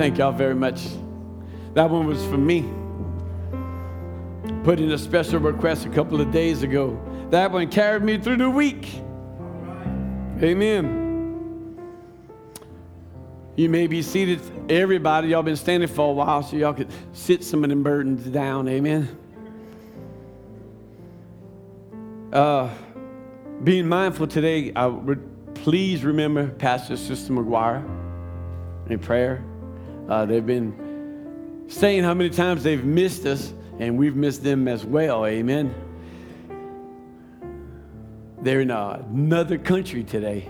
Thank y'all very much. That one was for me. Put in a special request a couple of days ago. That one carried me through the week. Amen. You may be seated. Everybody, y'all been standing for a while, so y'all could sit some of them burdens down. Amen. Being mindful today, I would please remember Pastor and Sister McGuire in prayer. They've been saying how many times they've missed us, and we've missed them as well. Amen. They're in another country today.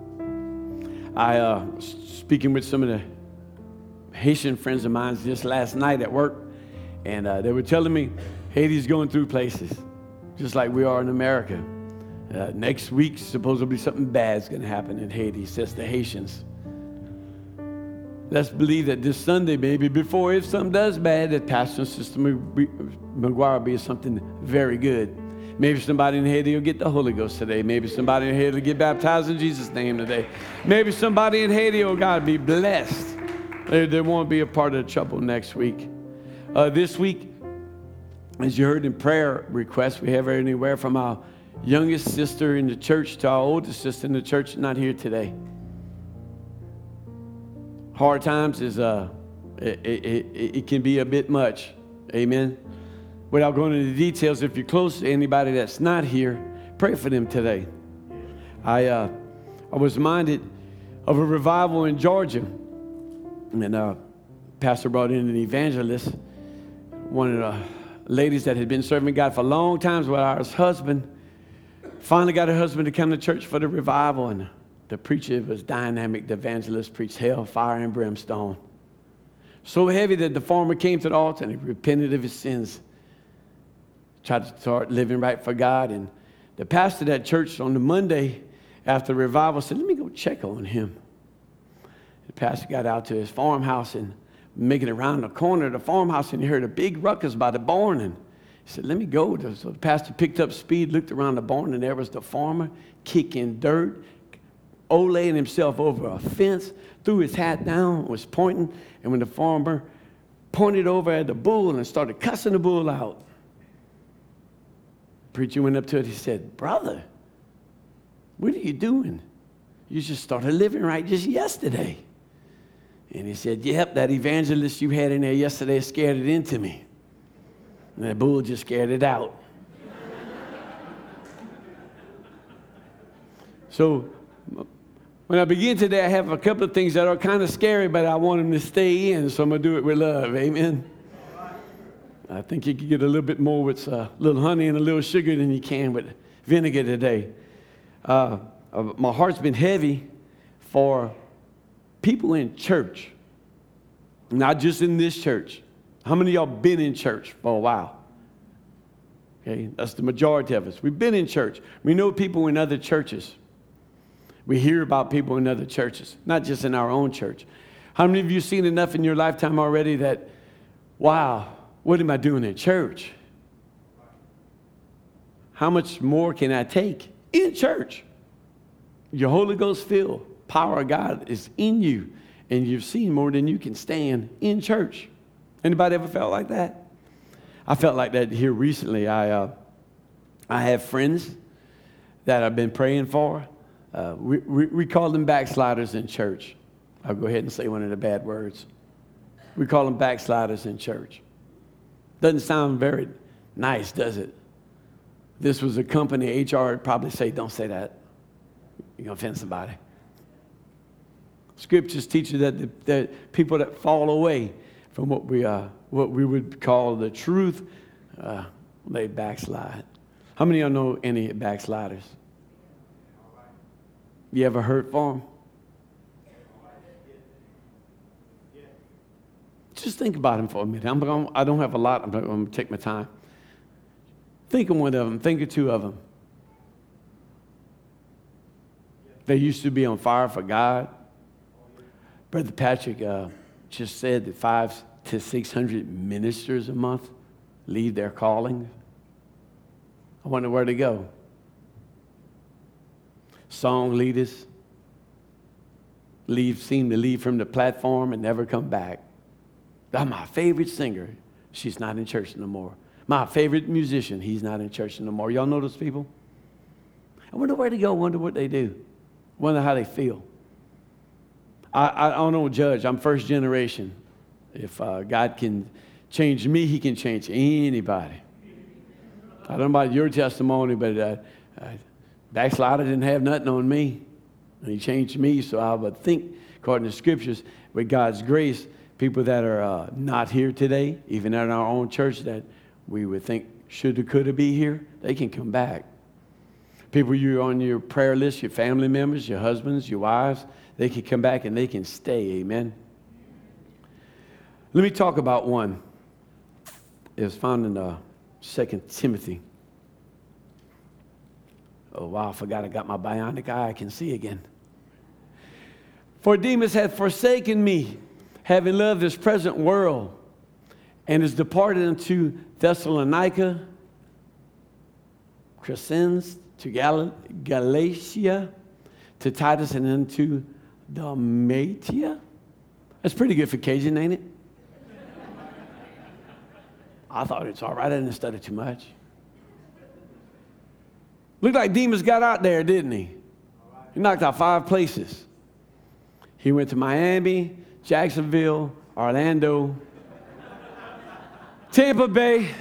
I speaking with some of the Haitian friends of mine just last night at work, and they were telling me Haiti's going through places just like we are in America. Next week, supposedly something bad's going to happen in Haiti, says the Haitians. Let's believe that this Sunday, maybe before if something does bad, that Pastor and Sister McGuire will be something very good. Maybe somebody in Haiti will get the Holy Ghost today. Maybe somebody in Haiti will get baptized in Jesus' name today. Maybe somebody in Haiti, oh God, be blessed. They won't be a part of the trouble next week. This week, as you heard in prayer requests, we have anywhere from our youngest sister in the church to our oldest sister in the church not here today. Hard times is it can be a bit much. Amen. Without going into the details, if you're close to anybody that's not here, pray for them today. I was reminded of a revival in Georgia, and pastor brought in an evangelist, one of the ladies that had been serving God for a long time with our husband. Finally got her husband to come to church for the revival, and the preacher was dynamic. The evangelist preached hell, fire, and brimstone. So heavy that the farmer came to the altar and he repented of his sins. Tried to start living right for God. And the pastor of that church on the Monday after the revival said, let me go check on him. The pastor got out to his farmhouse and making it around the corner of the farmhouse, and he heard a big ruckus by the barn. And he said, let me go. So the pastor picked up speed, looked around the barn, and there was the farmer kicking dirt, olaying himself over a fence, threw his hat down, was pointing, and when the farmer pointed over at the bull and started cussing the bull out, the preacher went up to it. He said, brother, what are you doing? You just started living right just yesterday. And he said, yep, that evangelist you had in there yesterday scared it into me. And that bull just scared it out. So when I begin today, I have a couple of things that are kind of scary, but I want them to stay in, so I'm going to do it with love. Amen. I think you can get a little bit more with a little honey and a little sugar than you can with vinegar today. My heart's been heavy for people in church, not just in this church. How many of y'all been in church for a while? Okay, that's the majority of us. We've been in church. We know people in other churches. We hear about people in other churches, not just in our own church. How many of you seen enough in your lifetime already that, wow, what am I doing in church? How much more can I take in church? Your Holy Ghost filled power of God is in you, and you've seen more than you can stand in church. Anybody ever felt like that? I felt like that here recently. I have friends that I've been praying for. We call them backsliders in church. I'll go ahead and say one of the bad words. We call them backsliders in church. Doesn't sound very nice, does it? This was a company, HR would probably say, don't say that. You're going to offend somebody. Scriptures teach you that people that fall away from what we would call the truth, they backslide. How many of y'all know any backsliders? You ever heard for them? Just think about them for a minute. I don't have a lot. I'm going to take my time. Think of one of them. Think of two of them. They used to be on fire for God. Brother Patrick just said that 500 to 600 ministers a month leave their calling. I wonder where to go. Song leaders, seem to leave from the platform and never come back. That's my favorite singer. She's not in church no more. My favorite musician, he's not in church no more. Y'all know those people? I wonder where they go, wonder what they do, wonder how they feel. I don't judge. I'm first generation. If God can change me, he can change anybody. I don't know about your testimony, but backslider didn't have nothing on me. And he changed me, so I would think, according to scriptures, with God's grace, people that are not here today, even in our own church that we would think shoulda, coulda be here, they can come back. People you're on your prayer list, your family members, your husbands, your wives, they can come back and they can stay. Amen. Let me talk about one. It's found in 2 Timothy. Oh, wow, I forgot I got my bionic eye. I can see again. For Demas hath forsaken me, having loved this present world, and is departed unto Thessalonica, Crescens, to Galatia, to Titus, and unto Dalmatia. That's pretty good for Cajun, ain't it? I thought it's all right. I didn't study too much. Looked like Demas got out there, didn't he? He knocked out 5 places. He went to Miami, Jacksonville, Orlando, Tampa Bay,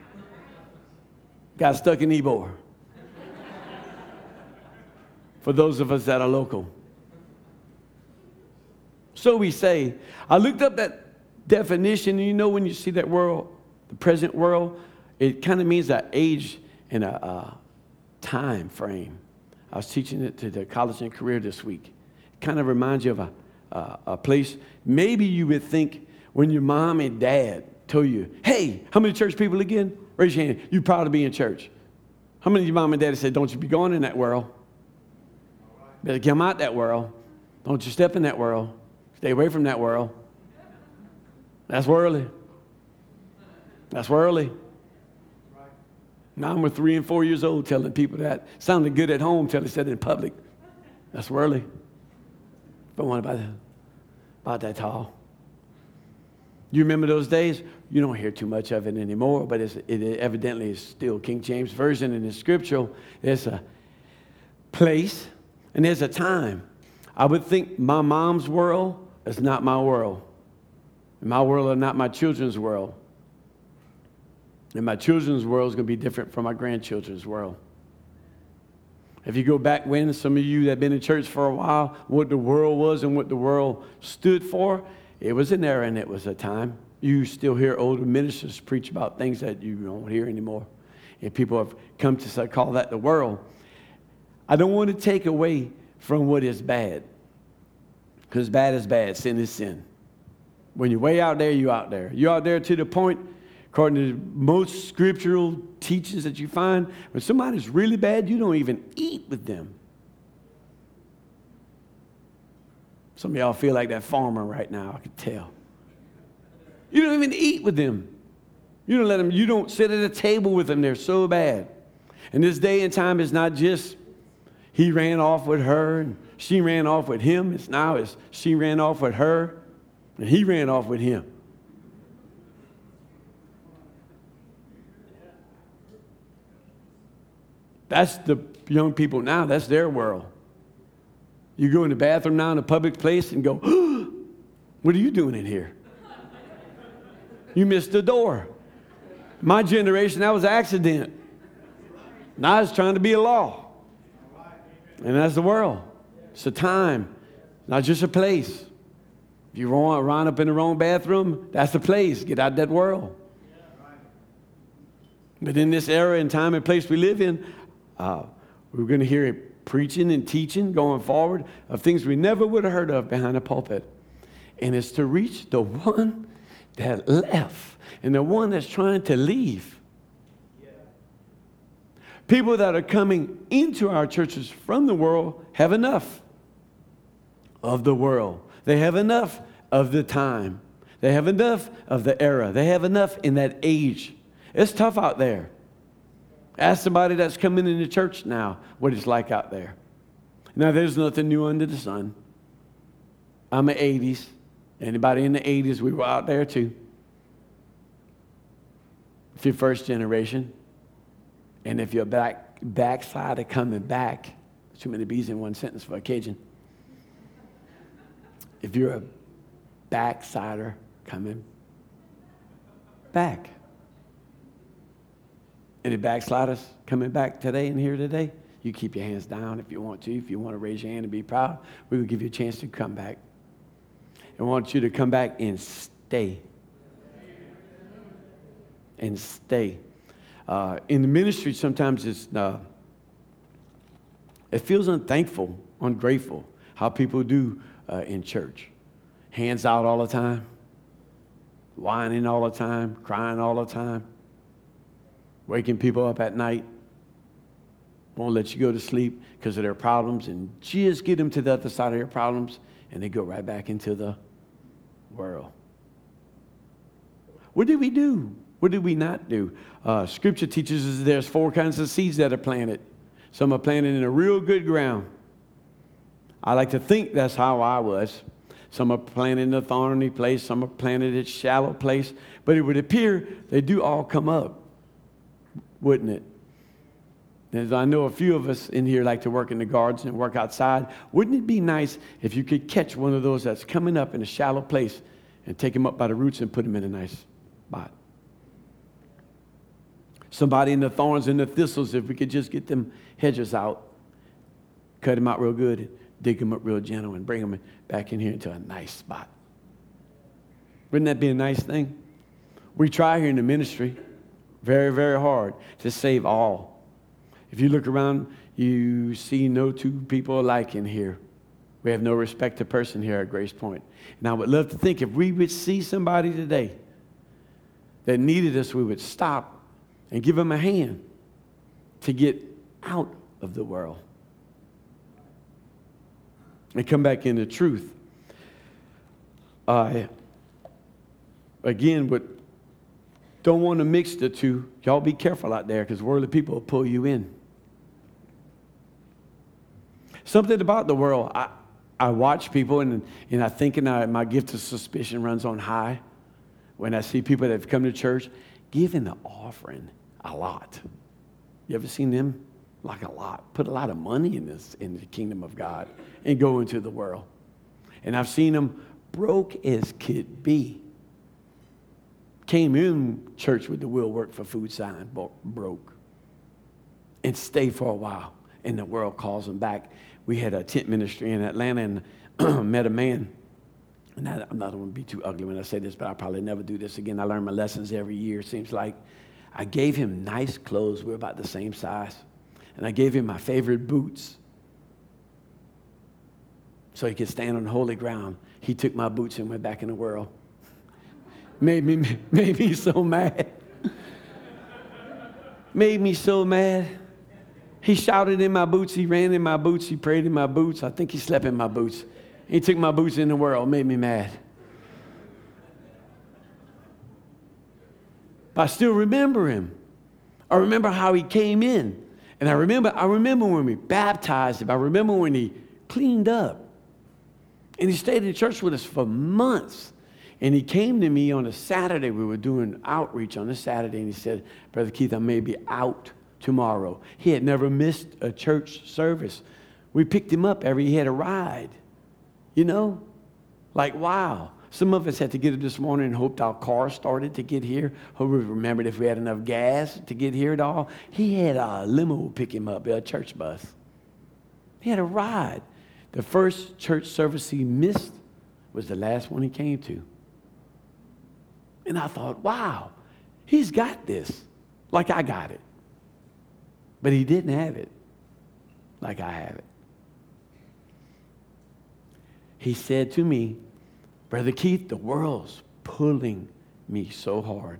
got stuck in Ybor. For those of us that are local. So we say, I looked up that definition, and you know when you see that world, the present world, it kind of means that age and a time frame. I was teaching it to the college and career this week. It kind of reminds you of a place. Maybe you would think when your mom and dad told you, hey, how many church people again? Raise your hand. You'd probably be in church. How many of your mom and dad said, don't you be going in that world? Better come out that world. Don't you step in that world. Stay away from that world. That's worldly. That's worldly. Now I'm 3 and 4 years old telling people that. Sounded good at home till they said it in public. That's worldly. Don't want about that tall. You remember those days? You don't hear too much of it anymore, but it evidently is still King James Version in the scriptural. There's a place and there's a time. I would think my mom's world is not my world. My world is not my children's world. And my children's world is going to be different from my grandchildren's world. If you go back when, some of you that have been in church for a while, what the world was and what the world stood for, it was an era and it was a time. You still hear older ministers preach about things that you don't hear anymore. And people have come to call that the world. I don't want to take away from what is bad. Because bad is bad, sin is sin. When you're way out there, you're out there. You're out there to the point, according to most scriptural teachings that you find, when somebody's really bad, you don't even eat with them. Some of y'all feel like that farmer right now, I can tell. You don't even eat with them. You don't let them, you don't sit at a table with them. They're so bad. And this day and time is not just he ran off with her and she ran off with him. It's she ran off with her and he ran off with him. That's the young people now. That's their world. You go in the bathroom now in a public place and go, oh, what are you doing in here? You missed the door. My generation, that was an accident. Now it's trying to be a law. And that's the world. It's a time, not just a place. If you run up in the wrong bathroom, that's the place. Get out of that world. But in this era and time and place we live in, we're going to hear it preaching and teaching going forward of things we never would have heard of behind a pulpit. And it's to reach the one that left and the one that's trying to leave. People that are coming into our churches from the world have enough of the world. They have enough of the time. They have enough of the era. They have enough in that age. It's tough out there. Ask somebody that's coming into church now what it's like out there. Now, there's nothing new under the sun. I'm an 80s. Anybody in the 80s, we were out there too. If you're first generation, and if you're a backslider coming back, too many B's in one sentence for occasion. If you're a backslider coming back, any backsliders coming back today and here today, you keep your hands down if you want to. If you want to raise your hand and be proud, we will give you a chance to come back. I want you to come back and stay. And stay. In the ministry, sometimes it feels unthankful, ungrateful, how people do in church. Hands out all the time, whining all the time, crying all the time, waking people up at night, won't let you go to sleep because of their problems, and just get them to the other side of their problems, and they go right back into the world. What did we do? What did we not do? Scripture teaches us there's 4 kinds of seeds that are planted. Some are planted in a real good ground. I like to think that's how I was. Some are planted in a thorny place. Some are planted in a shallow place. But it would appear they do all come up, wouldn't it? As I know a few of us in here like to work in the gardens and work outside. Wouldn't it be nice if you could catch one of those that's coming up in a shallow place and take them up by the roots and put them in a nice spot? Somebody in the thorns and the thistles, if we could just get them hedges out, cut them out real good, dig them up real gentle, and bring them back in here into a nice spot. Wouldn't that be a nice thing? We try here in the ministry very, very hard to save all. If you look around, you see no two people alike in here. We have no respect to person here at Grace Point. And I would love to think if we would see somebody today that needed us, we would stop and give them a hand to get out of the world and come back into truth. Again, but don't want to mix the two. Y'all be careful out there because worldly people will pull you in. Something about the world, I watch people and I think my gift of suspicion runs on high when I see people that have come to church giving the offering a lot. You ever seen them? Like a lot. Put a lot of money in the kingdom of God and go into the world. And I've seen them broke as could be. Came in church with the will work for food sign, broke. And stay for a while. And the world calls them back. We had a tent ministry in Atlanta and met a man. And I'm not going to be too ugly when I say this, but I'll probably never do this again. I learn my lessons every year, seems like. I gave him nice clothes. We're about the same size. And I gave him my favorite boots so he could stand on holy ground. He took my boots and went back in the world. Made me so mad. Made me so mad. He shouted in my boots. He ran in my boots. He prayed in my boots. I think he slept in my boots. He took my boots in the world. Made me mad. But I still remember him. I remember how he came in. And I remember when we baptized him. I remember when he cleaned up. And he stayed in church with us for months. And he came to me on a Saturday. We were doing outreach on a Saturday. And he said, Brother Keith, I may be out tomorrow. He had never missed a church service. We picked him up he had a ride. You know? Like, wow. Some of us had to get it this morning and hoped our car started to get here. Hope we remembered if we had enough gas to get here at all. He had a limo pick him up, a church bus. He had a ride. The first church service he missed was the last one he came to. And I thought, wow, he's got this like I got it. But he didn't have it like I have it. He said to me, Brother Keith, the world's pulling me so hard.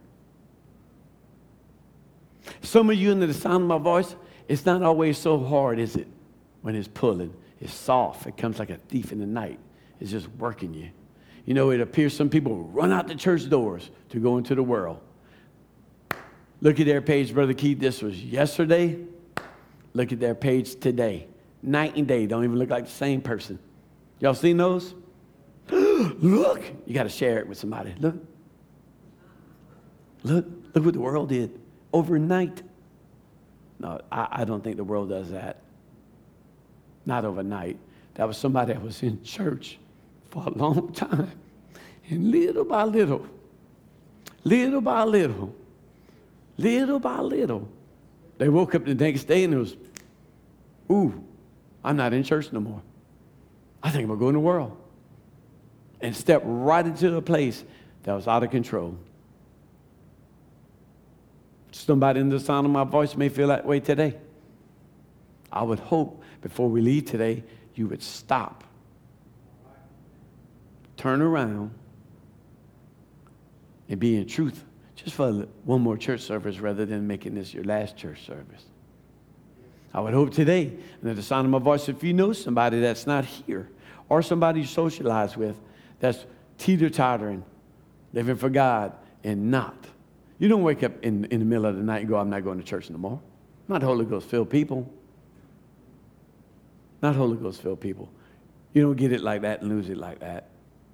Some of you under the sound of my voice, it's not always so hard, is it? When it's pulling. It's soft. It comes like a thief in the night. It's just working you. You know, it appears some people run out the church doors to go into the world. Look at their page, Brother Keith. This was yesterday. Look at their page today. Night and day. Don't even look like the same person. Y'all seen those? Look. You got to share it with somebody. Look what the world did overnight. No, I don't think the world does that. Not overnight. That was somebody that was in church for a long time. And little by little, they woke up the next day and it was, ooh, I'm not in church no more. I think I'm going to go in the world. And step right into a place that was out of control. Somebody in the sound of my voice may feel that way today. I would hope before we leave today, you would stop, turn around, and be in truth just for one more church service rather than making this your last church service. I would hope today, and at the sound of my voice, if you know somebody that's not here or somebody you socialize with that's teeter-tottering, living for God and not. You don't wake up in the middle of the night and go, I'm not going to church no more. Not Holy Ghost-filled people. Not Holy Ghost-filled people. You don't get it like that and lose it like that.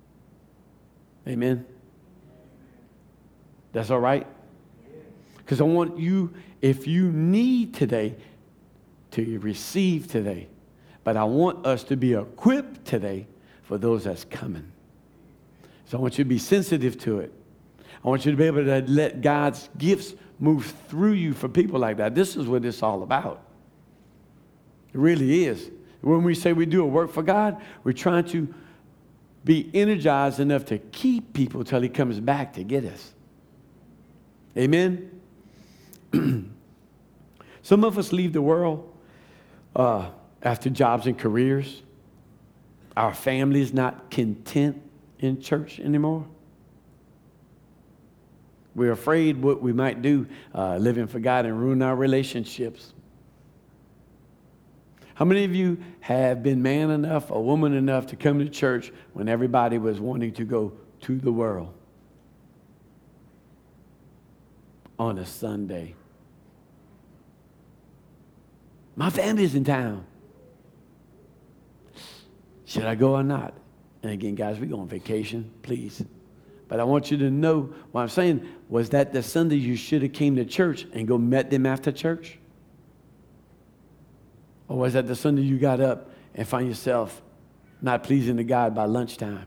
Amen? That's all right? Because I want you, if you need today, to receive today. But I want us to be equipped today for those that's coming. So I want you to be sensitive to it. I want you to be able to let God's gifts move through you for people like that. This is what it's all about. It really is. When we say we do a work for God, we're trying to be energized enough to keep people till he comes back to get us. Amen? Some of us leave the world after jobs and careers. Our family's not content in church anymore. We're afraid what we might do living for God and ruin our relationships. How many of you have been man enough or woman enough to come to church when everybody was wanting to go to the world on a Sunday? My family's in town. Should I go or not? And again, guys, we go on vacation, please. But I want you to know what I'm saying was that the Sunday you should have came to church and go met them after church? Or was that the Sunday you got up and find yourself not pleasing to God by lunchtime?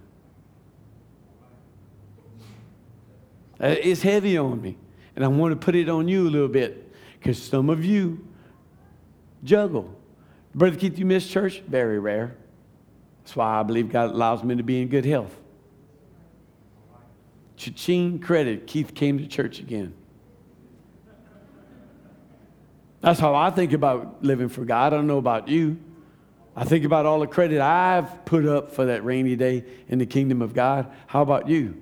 It's heavy on me. And I want to put it on you a little bit because some of you juggle. Brother Keith, you miss church? Very rare. That's why I believe God allows me to be in good health. Cha-ching credit, Keith came to church again. That's how I think about living for God. I don't know about you. I think about all the credit I've put up for that rainy day in the kingdom of God. How about you?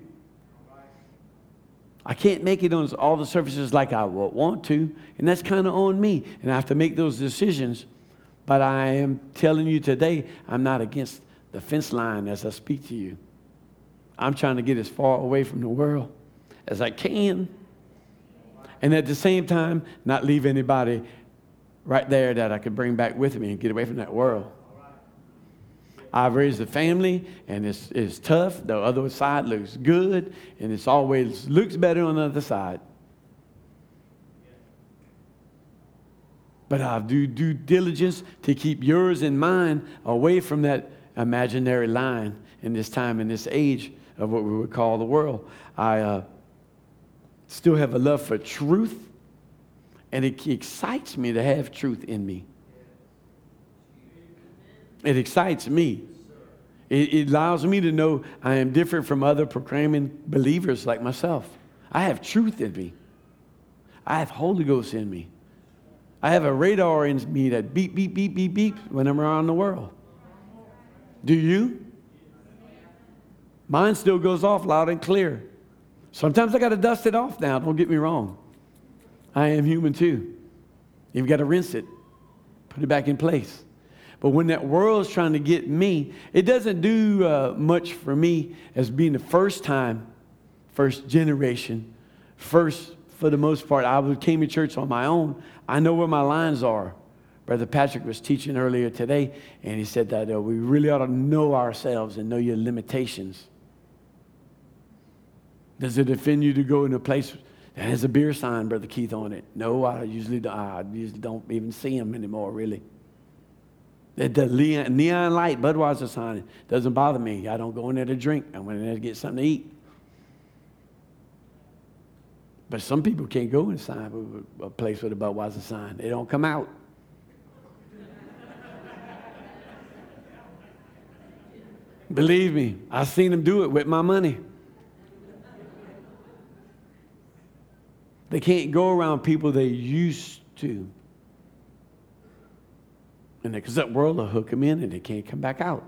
I can't make it on all the services like I want to, and that's kind of on me, and I have to make those decisions. But I am telling you today, I'm not against the fence line as I speak to you. I'm trying to get as far away from the world as I can. And at the same time, not leave anybody right there that I could bring back with me and get away from that world. I've raised a family, and it's tough. The other side looks good, and it's always looks better on the other side. But I do due diligence to keep yours and mine away from that imaginary line in this time, in this age of what we would call the world. I still have a love for truth, and it excites me to have truth in me. It excites me. It allows me to know I am different from other proclaiming believers like myself. I have truth in me. I have Holy Ghost in me. I have a radar in me that beep, beep, beep, beep, beep when I'm around the world. Do you? Mine still goes off loud and clear. Sometimes I got to dust it off now. Don't get me wrong. I am human too. You've got to rinse it. Put it back in place. But when that world's trying to get me, it doesn't do much for me as being the first generation, first for the most part. I came to church on my own. I know where my lines are. Brother Patrick was teaching earlier today, and he said that we really ought to know ourselves and know your limitations. Does it offend you to go in a place that has a beer sign, Brother Keith, on it? No, I usually don't even see them anymore, really. The neon light Budweiser sign doesn't bother me. I don't go in there to drink. I went in there to get something to eat. But some people can't go inside a place with a Budweiser sign. They don't come out. Believe me, I've seen them do it with my money. They can't go around people they used to. And because that world will hook them in and they can't come back out.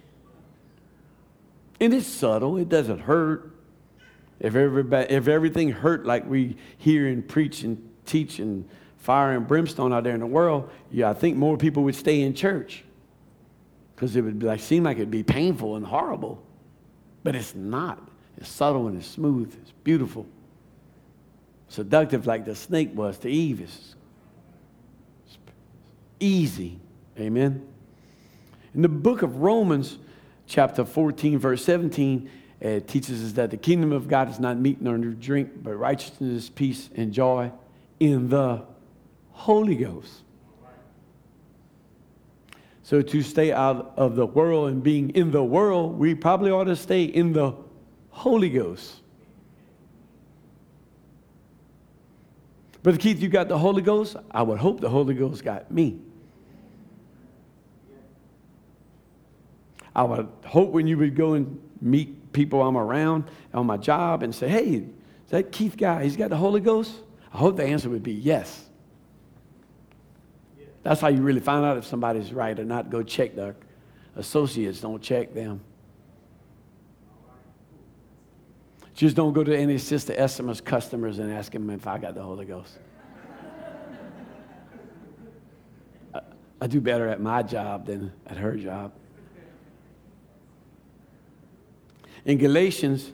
And it's subtle. It doesn't hurt. If everything hurt like we hear and preach and teach and fire and brimstone out there in the world, I think more people would stay in church. Because it would seem like it'd be painful and horrible. But it's not. It's subtle and it's smooth. It's beautiful. Seductive like the snake was to Eve. It's easy. Amen. In the book of Romans, chapter 14, verse 17, it teaches us that the kingdom of God is not meat nor drink, but righteousness, peace, and joy in the Holy Ghost. So to stay out of the world and being in the world, we probably ought to stay in the Holy Ghost. Brother Keith, you got the Holy Ghost? I would hope the Holy Ghost got me. I would hope when you would go and meet people I'm around on my job and say, hey, is that Keith guy, he's got the Holy Ghost? I hope the answer would be yes. That's how you really find out if somebody's right or not. Go check their associates. Don't check them. Just don't go to any Sister Estima's customers and ask them if I got the Holy Ghost. I do better at my job than at her job. In Galatians,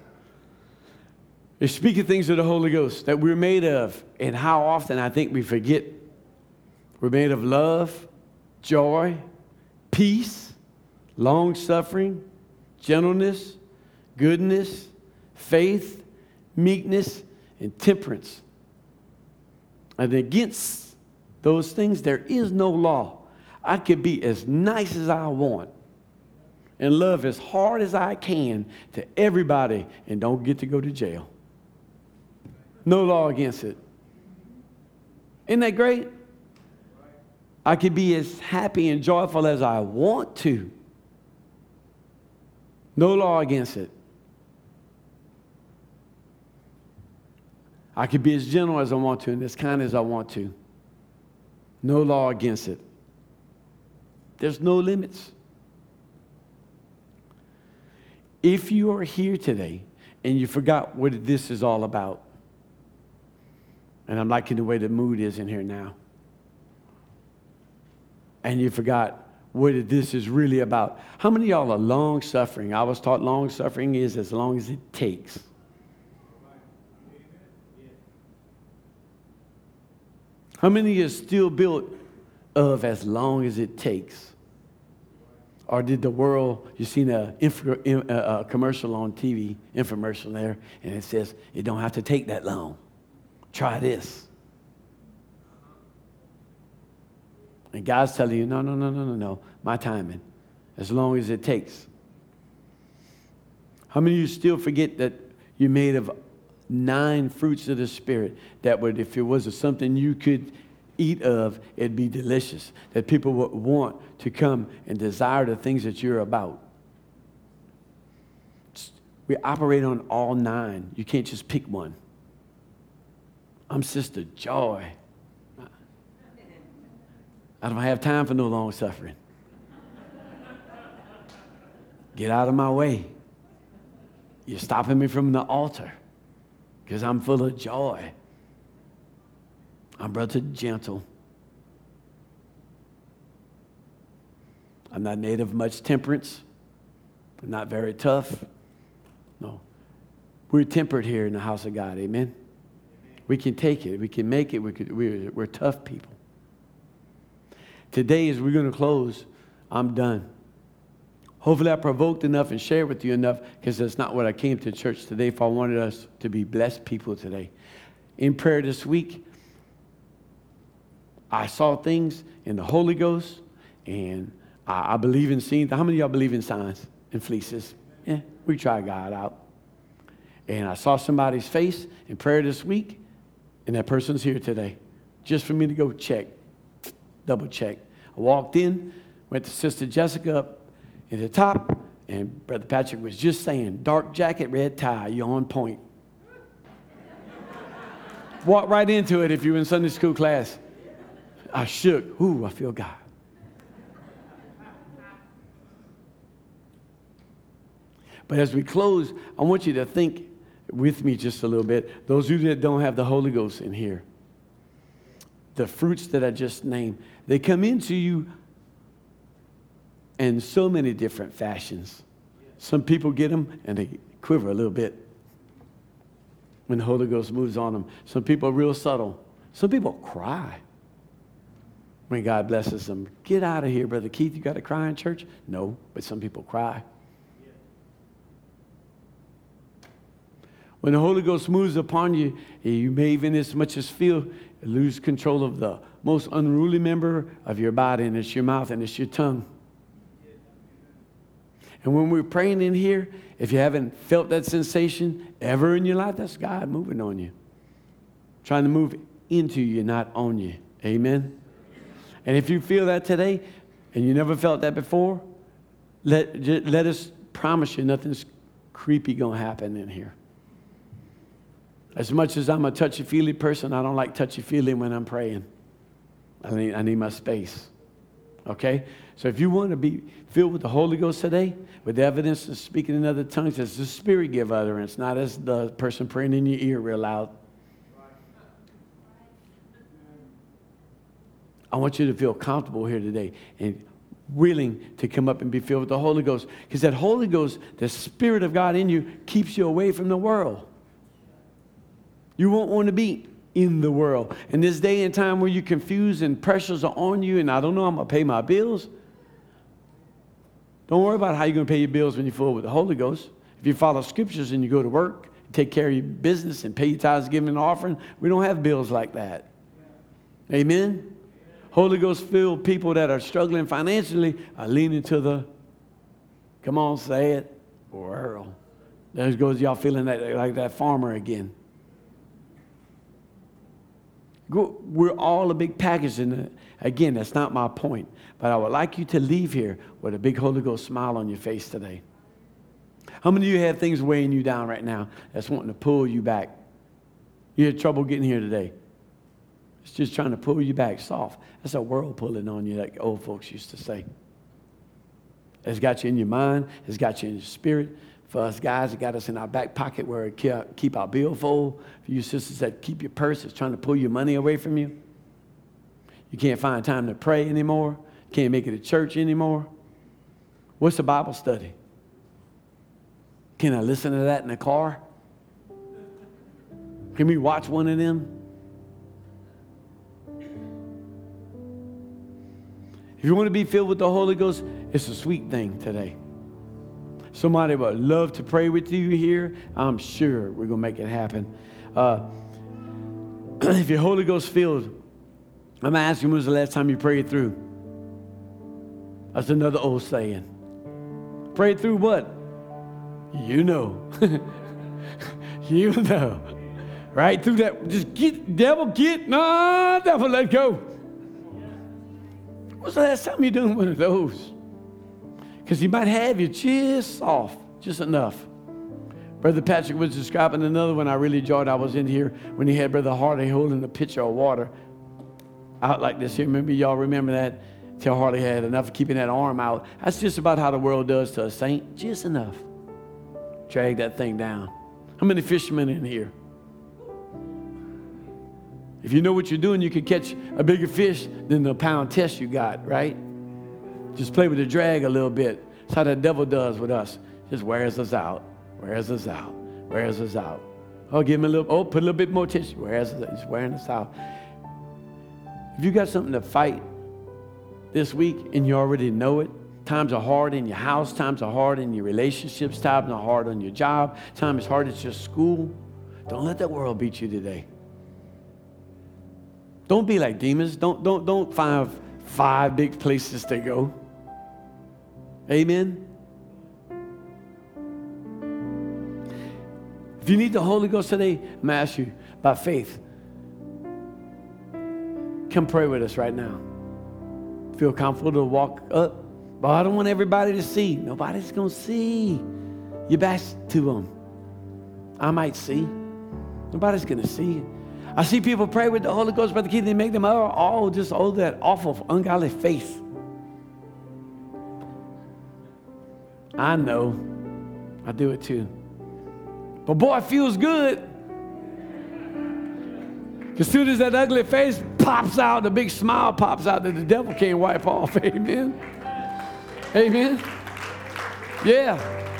it's speaking things of the Holy Ghost that we're made of, and how often I think we forget. We're made of love, joy, peace, long-suffering, gentleness, goodness, faith, meekness, and temperance. And against those things, there is no law. I could be as nice as I want and love as hard as I can to everybody and don't get to go to jail. No law against it. Isn't that great? I could be as happy and joyful as I want to. No law against it. I could be as gentle as I want to and as kind as I want to. No law against it. There's no limits. If you are here today and you forgot what this is all about, and I'm liking the way the mood is in here now, and you forgot what this is really about. How many of y'all are long-suffering? I was taught long-suffering is as long as it takes. How many of you are still built of as long as it takes? Or did the world, you seen a commercial on TV, infomercial there, and it says, it don't have to take that long. Try this. And God's telling you, no, my timing, as long as it takes. How many of you still forget that you're made of 9 fruits of the Spirit that would, if it was something you could eat of, it'd be delicious, that people would want to come and desire the things that you're about? We operate on all 9. You can't just pick one. I'm Sister Joy. I don't have time for no long suffering. Get out of my way. You're stopping me from the altar because I'm full of joy. I'm Brother Gentle. I'm not made of much temperance. I'm not very tough. No. We're tempered here in the house of God. Amen? We can take it. We can make it. We're tough people. Today, as we're going to close, I'm done. Hopefully I provoked enough and shared with you enough, because that's not what I came to church today for. I wanted us to be blessed people today. In prayer this week, I saw things in the Holy Ghost, and I believe in seeing. How many of y'all believe in signs and fleeces? Yeah, we try God out. And I saw somebody's face in prayer this week, and that person's here today, just for me to go check, double check. I walked in, went to Sister Jessica up at the top, and Brother Patrick was just saying, dark jacket, red tie, you're on point. Walked right into it if you were in Sunday school class. I shook. Ooh, I feel God. But as we close, I want you to think with me just a little bit. Those of you that don't have the Holy Ghost in here, the fruits that I just named, they come into you in so many different fashions. Some people get them and they quiver a little bit when the Holy Ghost moves on them. Some people are real subtle. Some people cry when God blesses them. Get out of here, Brother Keith. You got to cry in church? No, but some people cry. When the Holy Ghost moves upon you, you may even as much as feel lose control of the most unruly member of your body, and it's your mouth and it's your tongue. And when we're praying in here, if you haven't felt that sensation ever in your life, that's God moving on you. Trying to move into you, not on you. Amen? And if you feel that today, and you never felt that before, let us promise you nothing's creepy going to happen in here. As much as I'm a touchy-feely person, I don't like touchy-feely when I'm praying. I need my space. Okay? So if you want to be filled with the Holy Ghost today, with the evidence of speaking in other tongues, as the Spirit give utterance, not as the person praying in your ear real loud. I want you to feel comfortable here today and willing to come up and be filled with the Holy Ghost. Because that Holy Ghost, the Spirit of God in you, keeps you away from the world. You won't want to be in the world. In this day and time where you're confused and pressures are on you, and I don't know, I'm going to pay my bills. Don't worry about how you're going to pay your bills when you're full with the Holy Ghost. If you follow scriptures and you go to work, take care of your business and pay your tithes, giving and offering, we don't have bills like that. Amen? Holy Ghost filled people that are struggling financially are leaning to the, come on, say it, world. There goes y'all feeling like that farmer again. We're all a big package. And again, that's not my point. But I would like you to leave here with a big Holy Ghost smile on your face today. How many of you have things weighing you down right now that's wanting to pull you back? You had trouble getting here today. It's just trying to pull you back soft. That's a world pulling on you, like old folks used to say. It's got you in your mind. It's got you in your spirit. For us guys, it got us in our back pocket where it keep our billfold. For you sisters that keep your purse, it's trying to pull your money away from you. You can't find time to pray anymore. Can't make it to church anymore. What's a Bible study? Can I listen to that in the car? Can we watch one of them? If you want to be filled with the Holy Ghost, it's a sweet thing today. Somebody would love to pray with you here. I'm sure we're going to make it happen. If you're Holy Ghost filled, I'm asking when was the last time you prayed through? That's another old saying. Prayed through what? You know. You know. Right through that. Just devil, let go. When's the last time you done one of those? Because he might have you just off, just enough. Brother Patrick was describing another one I really enjoyed. I was in here when he had Brother Hardy holding a pitcher of water out like this here. Maybe y'all remember that? Till Hardy had enough of keeping that arm out. That's just about how the world does to a saint. Just enough. Drag that thing down. How many fishermen in here? If you know what you're doing, you can catch a bigger fish than the pound test you got, right? Just play with the drag a little bit. That's how the devil does with us. Just wears us out, wears us out, wears us out. Oh, give him a little, put a little bit more tissue. Wears us out. He's wearing us out. If you got something to fight this week and you already know it, Times are hard in your house. Times are hard in your relationships. Times are hard on your job. Times is hard at your school. Don't let that world beat you today. Don't be like Demas. Don't find 5 big places to go. Amen. If you need the Holy Ghost today, I'm going to ask you by faith. Come pray with us right now. Feel comfortable to walk up. But I don't want everybody to see. Nobody's going to see. Your back's to them. I might see. Nobody's going to see. I see people pray with the Holy Ghost, Brother Keith. They make them all just that awful, ungodly faith. I know. I do it too. But boy, it feels good. As soon as that ugly face pops out, the big smile pops out that the devil can't wipe off. Amen. Amen. Yeah.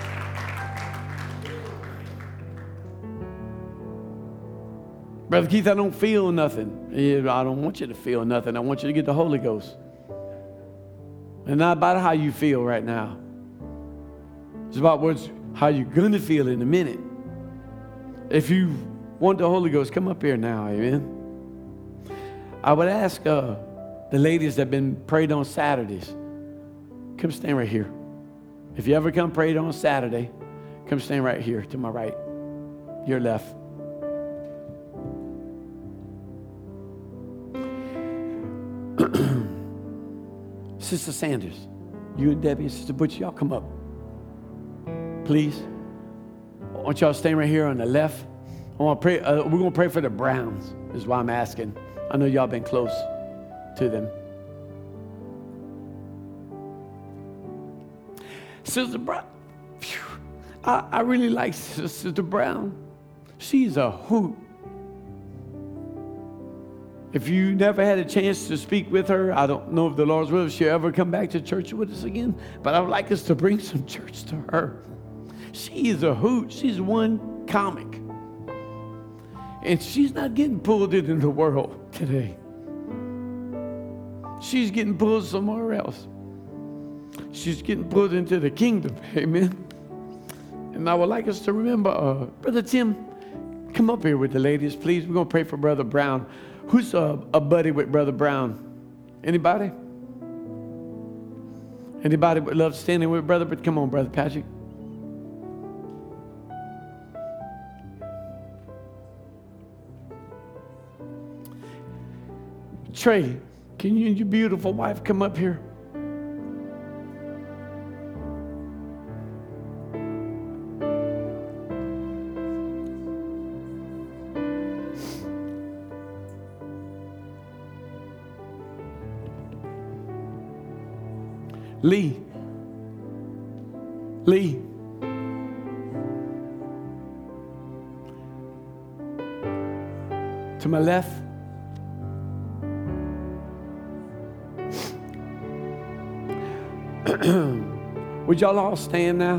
Brother Keith, I don't feel nothing. Yeah, I don't want you to feel nothing. I want you to get the Holy Ghost. And not about how you feel right now. It's about how you're going to feel in a minute. If you want the Holy Ghost, come up here now. Amen. I would ask the ladies that have been prayed on Saturdays, come stand right here. If you ever come prayed on Saturday, come stand right here to my right, your left. Sister Sanders, you and Debbie and Sister Butch, y'all come up. Please. I want y'all to stand right here on the left. I want to pray. We're going to pray for the Browns, is why I'm asking. I know y'all been close to them. Sister Brown, I really like Sister Brown. She's a hoot. If you never had a chance to speak with her, I don't know if the Lord's will, if she'll ever come back to church with us again, but I would like us to bring some church to her. She is a hoot. She's one comic. And she's not getting pulled into the world today. She's getting pulled somewhere else. She's getting pulled into the kingdom. Amen. And I would like us to remember, Brother Tim, come up here with the ladies, please. We're going to pray for Brother Brown. Who's a buddy with Brother Brown? Anybody? Anybody would love standing with Brother? But come on, Brother Patrick. Trey, can you and your beautiful wife come up here? Lee. To my left. Would y'all all stand now?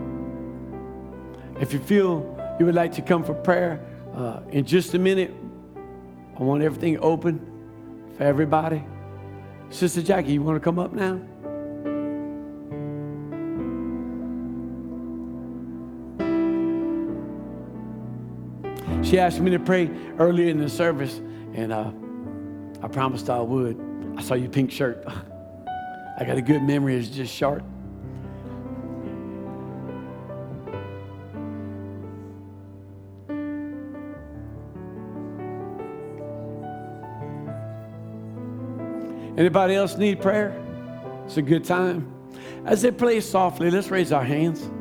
If you feel you would like to come for prayer, in just a minute, I want everything open for everybody. Sister Jackie, you want to come up now? She asked me to pray earlier in the service, and I promised I would. I saw your pink shirt. I got a good memory. It's just short. Anybody else need prayer? It's a good time. As they play softly, let's raise our hands.